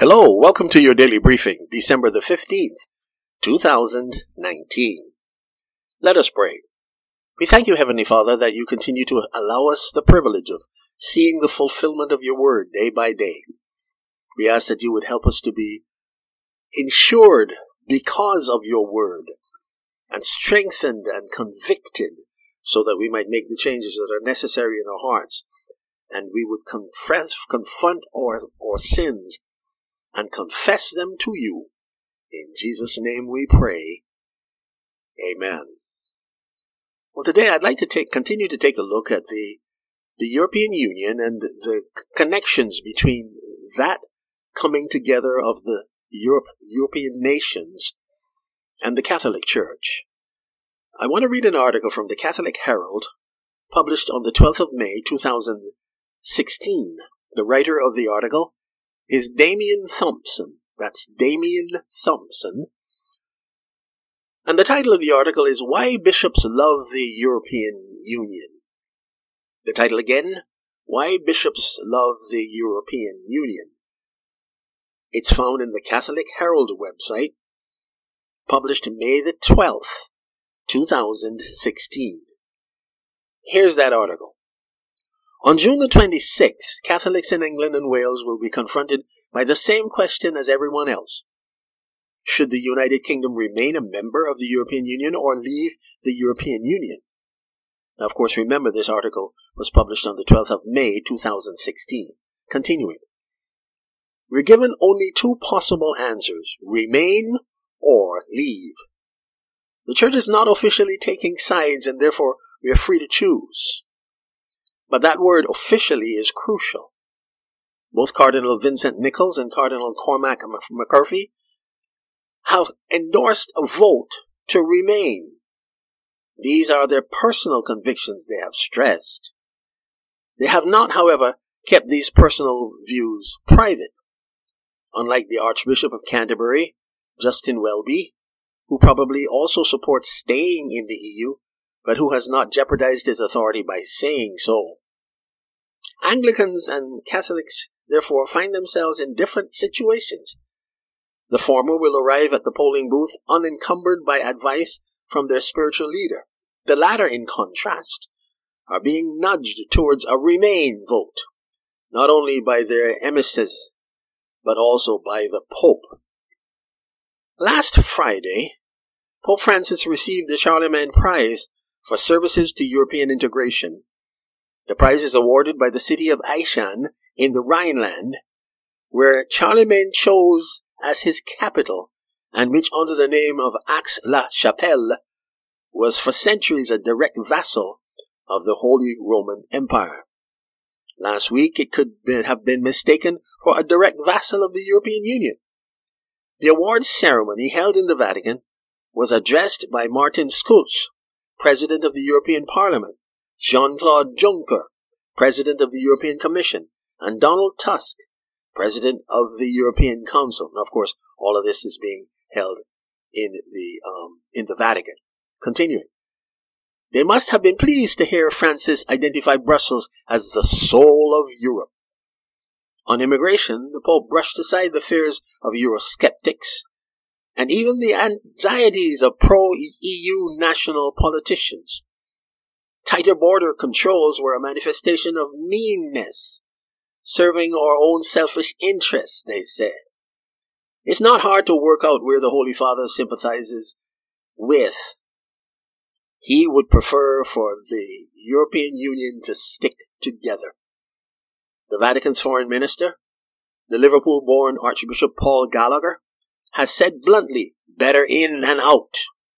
Hello, welcome to your daily briefing, December the 15th, 2019. Let us pray. We thank you, Heavenly Father, that you continue to allow us the privilege of seeing the fulfillment of your word day by day. We ask that you would help us to be ensured because of your word and strengthened and convicted so that we might make the changes that are necessary in our hearts and we would confront our sins and confess them to you. In Jesus' name we pray. Amen. Well, today I'd like to continue to take a look at the European Union and the connections between that coming together of the European nations and the Catholic Church. I want to read an article from the Catholic Herald, published on the 12th of May, 2016. The writer of the article is Damian Thompson. That's Damian Thompson. And the title of the article is Why Bishops Love the European Union. The title again, Why Bishops Love the European Union. It's found in the Catholic Herald website, published May the 12th, 2016. Here's that article. On June the 26th, Catholics in England and Wales will be confronted by the same question as everyone else. Should the United Kingdom remain a member of the European Union or leave the European Union? Now, of course, remember this article was published on the 12th of May, 2016. Continuing. We're given only two possible answers, remain or leave. The Church is not officially taking sides and therefore we are free to choose. But that word officially is crucial. Both Cardinal Vincent Nichols and Cardinal Cormac McCarthy have endorsed a vote to remain. These are their personal convictions, they have stressed. They have not, however, kept these personal views private. Unlike the Archbishop of Canterbury, Justin Welby, who probably also supports staying in the EU, but who has not jeopardized his authority by saying so. Anglicans and Catholics, therefore, find themselves in different situations. The former will arrive at the polling booth unencumbered by advice from their spiritual leader. The latter, in contrast, are being nudged towards a Remain vote, not only by their emissaries, but also by the Pope. Last Friday, Pope Francis received the Charlemagne Prize for services to European integration. The prize is awarded by the city of Aachen in the Rhineland, where Charlemagne chose as his capital, and which under the name of Aix-la-Chapelle was for centuries a direct vassal of the Holy Roman Empire. Last week it could have been mistaken for a direct vassal of the European Union. The awards ceremony held in the Vatican was addressed by Martin Schulz, President of the European Parliament, Jean-Claude Juncker, President of the European Commission, and Donald Tusk, President of the European Council. Now, of course, all of this is being held in the Vatican. Continuing. They must have been pleased to hear Francis identify Brussels as the soul of Europe. On immigration, the Pope brushed aside the fears of Eurosceptics and even the anxieties of pro-EU national politicians. Tighter border controls were a manifestation of meanness, serving our own selfish interests, they said. It's not hard to work out where the Holy Father sympathizes with. He would prefer for the European Union to stick together. The Vatican's foreign minister, the Liverpool-born Archbishop Paul Gallagher, has said bluntly, better in than out.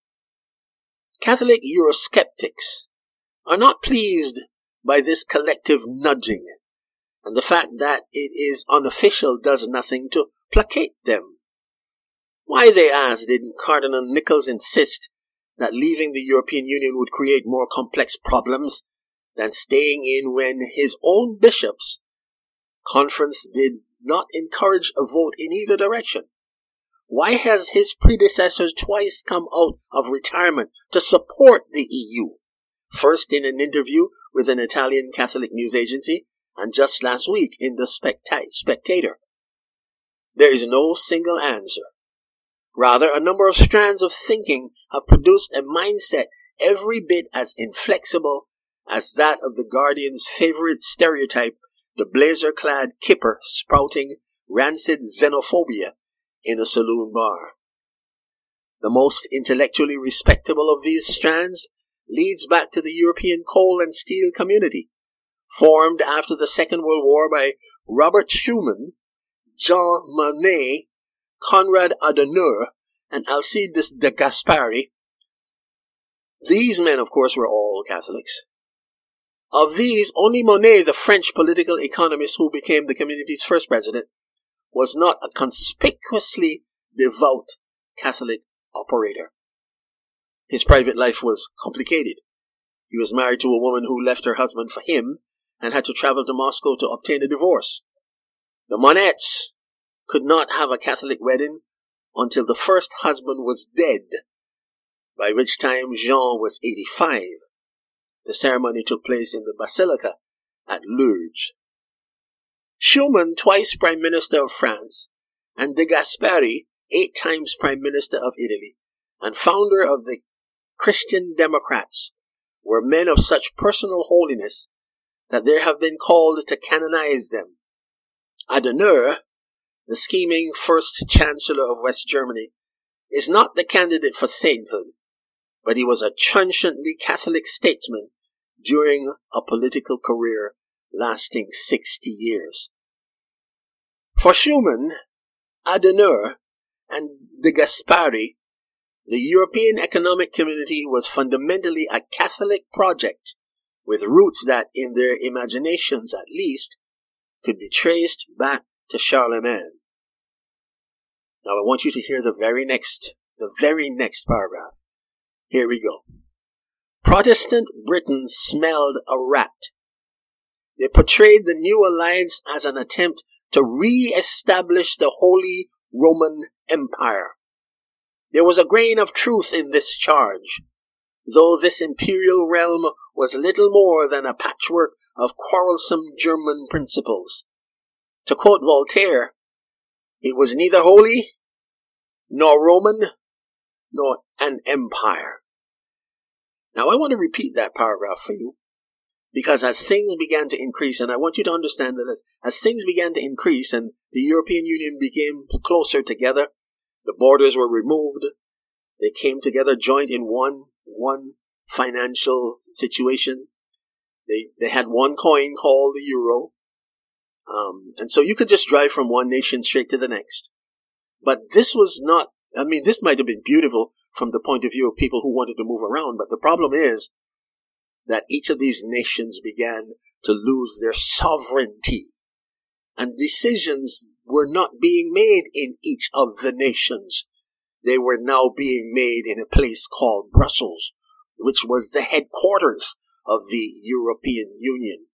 Catholic Eurosceptics are not pleased by this collective nudging, and the fact that it is unofficial does nothing to placate them. Why, they ask, did Cardinal Nichols insist that leaving the European Union would create more complex problems than staying in when his own bishops' conference did not encourage a vote in either direction? Why has his predecessors twice come out of retirement to support the EU? First in an interview with an Italian Catholic news agency, and just last week in the Spectator. There is no single answer. Rather, a number of strands of thinking have produced a mindset every bit as inflexible as that of the Guardian's favorite stereotype, the blazer-clad kipper sprouting rancid xenophobia in a saloon bar. The most intellectually respectable of these strands leads back to the European coal and steel community, formed after the Second World War by Robert Schuman, Jean Monnet, Konrad Adenauer, and Alcide de Gasperi. These men, of course, were all Catholics. Of these, only Monnet, the French political economist who became the community's first president, was not a conspicuously devout Catholic operator. His private life was complicated. He was married to a woman who left her husband for him and had to travel to Moscow to obtain a divorce. The Monnets could not have a Catholic wedding until the first husband was dead, by which time Jean was 85. The ceremony took place in the Basilica at Lourdes. Schuman, twice Prime Minister of France, and de Gasperi, 8 times Prime Minister of Italy, and founder of the Christian Democrats, were men of such personal holiness that they have been called to canonize them. Adenauer, the scheming first Chancellor of West Germany, is not the candidate for sainthood, but he was a transiently Catholic statesman during a political career lasting 60 years. For Schuman, Adenauer, and de Gasperi, the European Economic Community was fundamentally a Catholic project with roots that, in their imaginations at least, could be traced back to Charlemagne. Now I want you to hear the very next paragraph. Here we go. Protestant Britain smelled a rat. They portrayed the new alliance as an attempt to re-establish the Holy Roman Empire. There was a grain of truth in this charge, though this imperial realm was little more than a patchwork of quarrelsome German principles. To quote Voltaire, it was neither holy, nor Roman, nor an empire. Now I want to repeat that paragraph for you, because as things began to increase, and I want you to understand that as things began to increase and the European Union became closer together, the borders were removed, they came together joint in one financial situation. They had one coin called the euro. And so you could just drive from one nation straight to the next. But this was not, this might have been beautiful from the point of view of people who wanted to move around, but the problem is that each of these nations began to lose their sovereignty. And decisions were not being made in each of the nations. They were now being made in a place called Brussels, which was the headquarters of the European Union.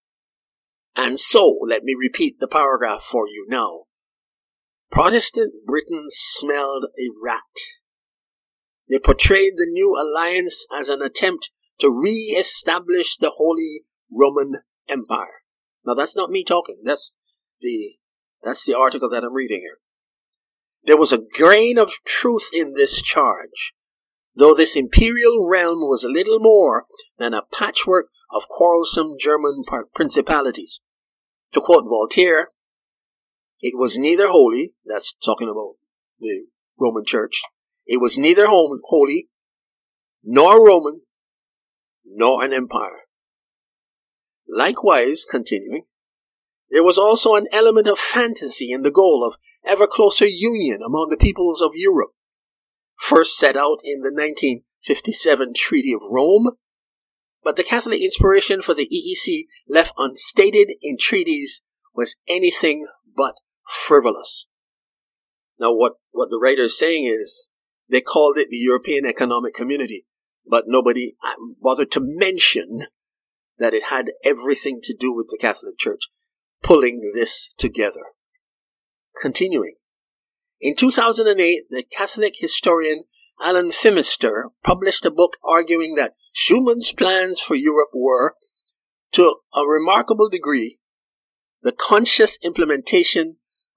And so, let me repeat the paragraph for you now. Protestant Britain smelled a rat. They portrayed the new alliance as an attempt to re-establish the Holy Roman Empire. Now that's not me talking. That's the article that I'm reading here. There was a grain of truth in this charge, though this imperial realm was little more than a patchwork of quarrelsome German principalities. To quote Voltaire, it was neither holy, that's talking about the Roman Church, it was neither holy, nor Roman, nor an empire. Likewise, continuing, there was also an element of fantasy in the goal of ever closer union among the peoples of Europe, first set out in the 1957 Treaty of Rome, but the Catholic inspiration for the EEC left unstated in treaties was anything but frivolous. Now what the writer is saying is, they called it the European Economic Community, but nobody bothered to mention that it had everything to do with the Catholic Church pulling this together. Continuing. In 2008, the Catholic historian Alan Phimister published a book arguing that Schumann's plans for Europe were, to a remarkable degree, the conscious implementation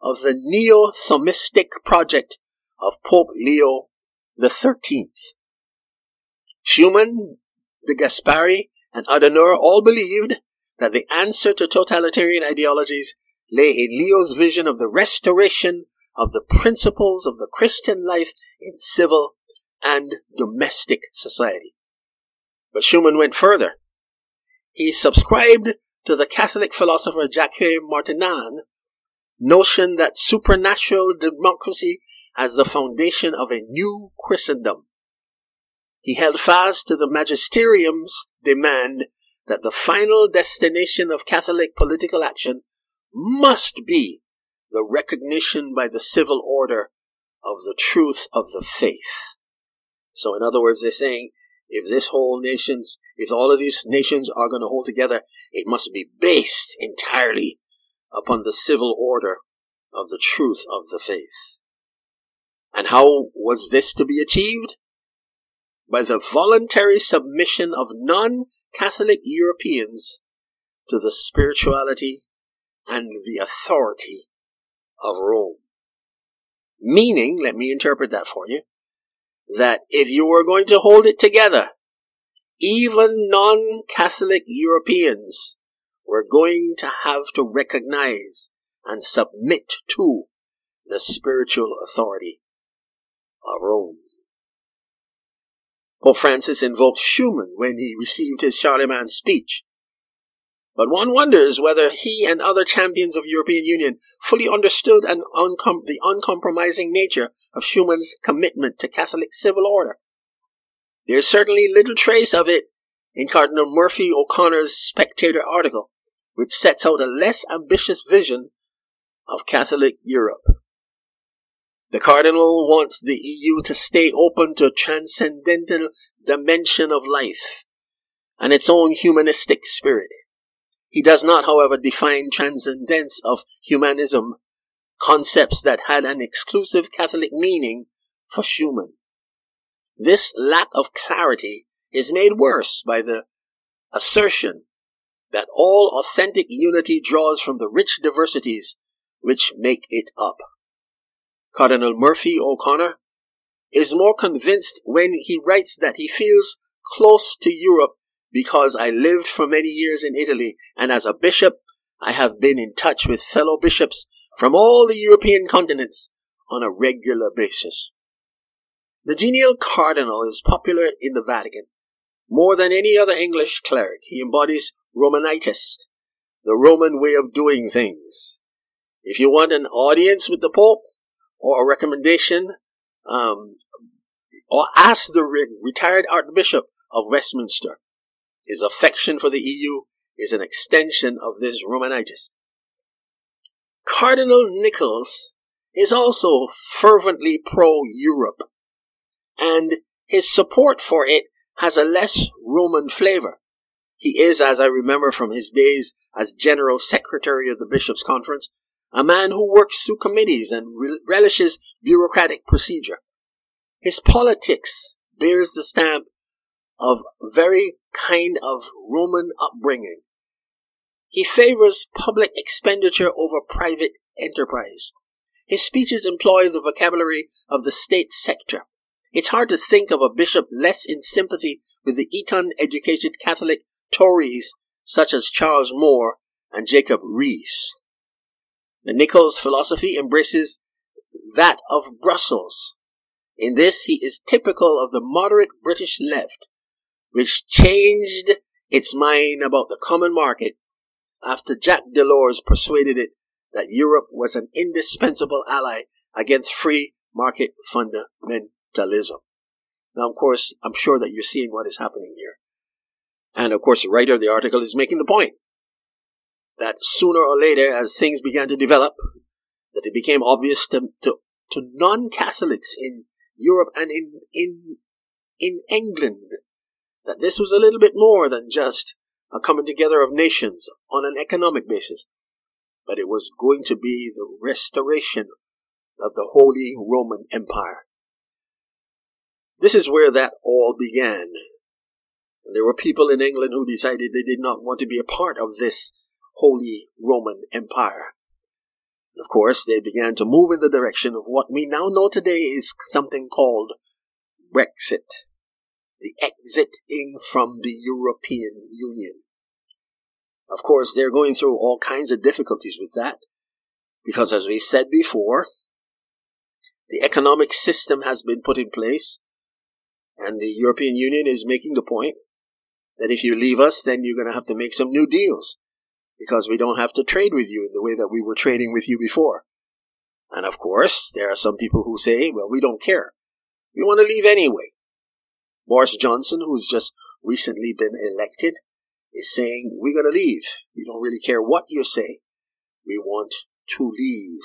of the neo-Thomistic project of Pope Leo XIII. Schumann, de Gasperi, and Adenauer all believed that the answer to totalitarian ideologies lay in Leo's vision of the restoration of the principles of the Christian life in civil and domestic society. But Schumann went further. He subscribed to the Catholic philosopher Jacques Martin's notion that supernatural democracy as the foundation of a new Christendom. He held fast to the magisterium's demand that the final destination of Catholic political action must be the recognition by the civil order of the truth of the faith. So in other words, they're saying, if all of these nations are going to hold together, it must be based entirely upon the civil order of the truth of the faith. And how was this to be achieved? By the voluntary submission of non-Catholic Europeans to the spirituality and the authority of Rome. Meaning, let me interpret that for you, that if you were going to hold it together, even non-Catholic Europeans were going to have to recognize and submit to the spiritual authority of Rome. Pope Francis invoked Schumann when he received his Charlemagne speech. But one wonders whether he and other champions of European Union fully understood the uncompromising nature of Schumann's commitment to Catholic civil order. There is certainly little trace of it in Cardinal Murphy O'Connor's Spectator article, which sets out a less ambitious vision of Catholic Europe. The Cardinal wants the EU to stay open to a transcendental dimension of life and its own humanistic spirit. He does not, however, define transcendence of humanism, concepts that had an exclusive Catholic meaning for Schumann. This lack of clarity is made worse by the assertion that all authentic unity draws from the rich diversities which make it up. Cardinal Murphy O'Connor is more convinced when he writes that he feels close to Europe because I lived for many years in Italy, and as a bishop, I have been in touch with fellow bishops from all the European continents on a regular basis. The genial cardinal is popular in the Vatican. More than any other English cleric, he embodies Romanitas, the Roman way of doing things. If you want an audience with the Pope, or a recommendation, or ask the retired Archbishop of Westminster. His affection for the EU is an extension of this Romanitas. Cardinal Nichols is also fervently pro-Europe, and his support for it has a less Roman flavor. He is, as I remember from his days as General Secretary of the Bishops' Conference, a man who works through committees and relishes bureaucratic procedure. His politics bears the stamp of very kind of Roman upbringing. He favors public expenditure over private enterprise. His speeches employ the vocabulary of the state sector. It's hard to think of a bishop less in sympathy with the Eton-educated Catholic Tories such as Charles Moore and Jacob Rees. The Nichols philosophy embraces that of Brussels. In this, he is typical of the moderate British left, which changed its mind about the common market after Jacques Delors persuaded it that Europe was an indispensable ally against free market fundamentalism. Now, of course, I'm sure that you're seeing what is happening here. And, of course, the writer of the article is making the point that sooner or later, as things began to develop, that it became obvious to non-Catholics in Europe and in England that this was a little bit more than just a coming together of nations on an economic basis, but it was going to be the restoration of the Holy Roman Empire. This is where that all began. And there were people in England who decided they did not want to be a part of this Holy Roman Empire. Of course, they began to move in the direction of what we now know today is something called Brexit, the exiting from the European Union. Of course, they're going through all kinds of difficulties with that, because as we said before, the economic system has been put in place, and the European Union is making the point that if you leave us, then you're going to have to make some new deals, because we don't have to trade with you in the way that we were trading with you before. And of course, there are some people who say, well, we don't care. We want to leave anyway. Boris Johnson, who's just recently been elected, is saying, we're going to leave. We don't really care what you say. We want to leave.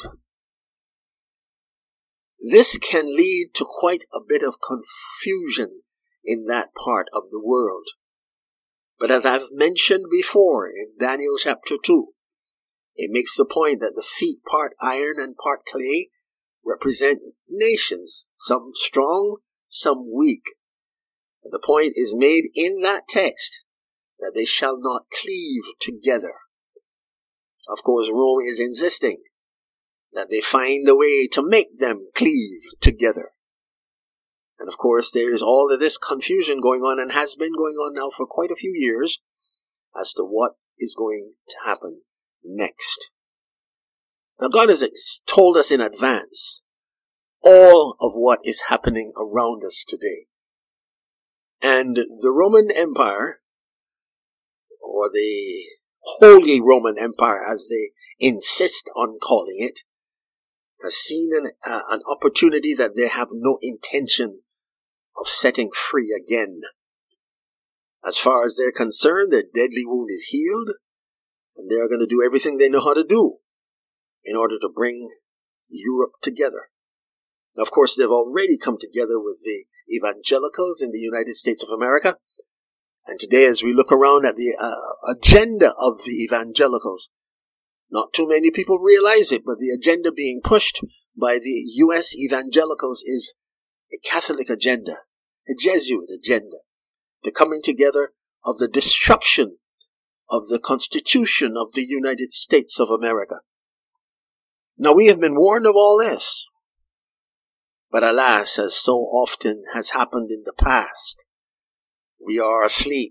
This can lead to quite a bit of confusion in that part of the world. But as I've mentioned before in Daniel chapter 2, it makes the point that the feet, part iron and part clay, represent nations, some strong, some weak. And the point is made in that text that they shall not cleave together. Of course, Rome is insisting that they find a way to make them cleave together. And of course, there is all of this confusion going on and has been going on now for quite a few years as to what is going to happen next. Now, God has told us in advance all of what is happening around us today. And the Roman Empire, or the Holy Roman Empire as they insist on calling it, has seen an opportunity that they have no intention of setting free again. As far as they're concerned, their deadly wound is healed, and they're going to do everything they know how to do in order to bring Europe together. Now, of course, they've already come together with the evangelicals in the United States of America. And today, as we look around at the agenda of the evangelicals, not too many people realize it, but the agenda being pushed by the U.S. evangelicals is a Catholic agenda, a Jesuit agenda, the coming together of the destruction of the Constitution of the United States of America. Now, we have been warned of all this, but alas, as so often has happened in the past, we are asleep.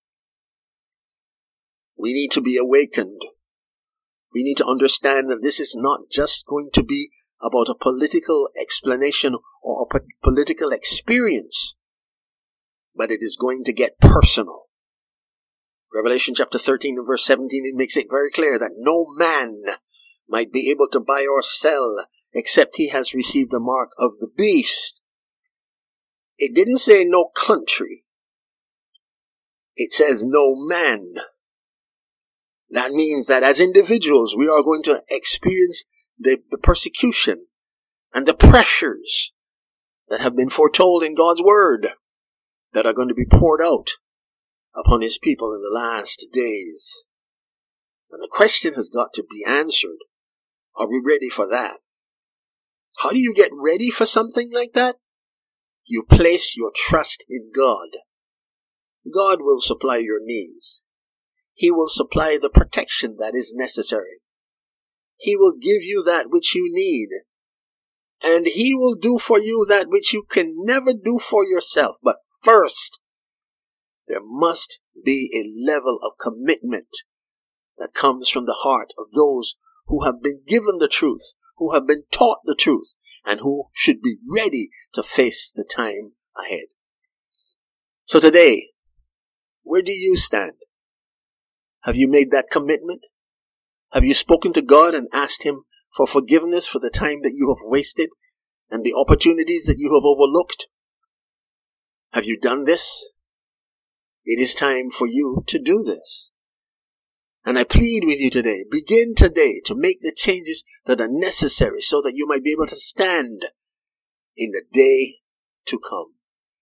We need to be awakened. We need to understand that this is not just going to be about a political explanation or a political experience, but it is going to get personal. Revelation chapter 13 and verse 17, it makes it very clear that no man might be able to buy or sell except he has received the mark of the beast. It didn't say no country. It says no man. That means that as individuals, we are going to experience the persecution and the pressures that have been foretold in God's word that are going to be poured out upon his people in the last days. And the question has got to be answered. Are we ready for that? How do you get ready for something like that? You place your trust in God. God will supply your needs. He will supply the protection that is necessary. He will give you that which you need. And he will do for you that which you can never do for yourself. But first, there must be a level of commitment that comes from the heart of those who have been given the truth, who have been taught the truth, and who should be ready to face the time ahead. So today, where do you stand? Have you made that commitment? Have you spoken to God and asked him for forgiveness for the time that you have wasted and the opportunities that you have overlooked? Have you done this? It is time for you to do this. And I plead with you today, begin today to make the changes that are necessary so that you might be able to stand in the day to come.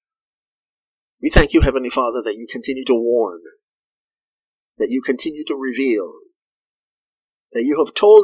We thank you, Heavenly Father, that you continue to warn, that you continue to reveal, that you have told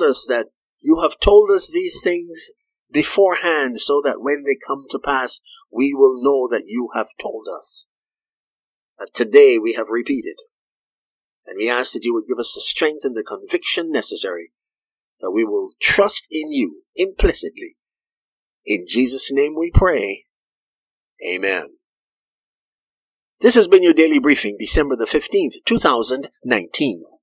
us these things beforehand so that when they come to pass, we will know that you have told us. That today we have repeated. And we ask that you would give us the strength and the conviction necessary that we will trust in you implicitly. In Jesus' name we pray. Amen. This has been your daily briefing, December the 15th, 2019.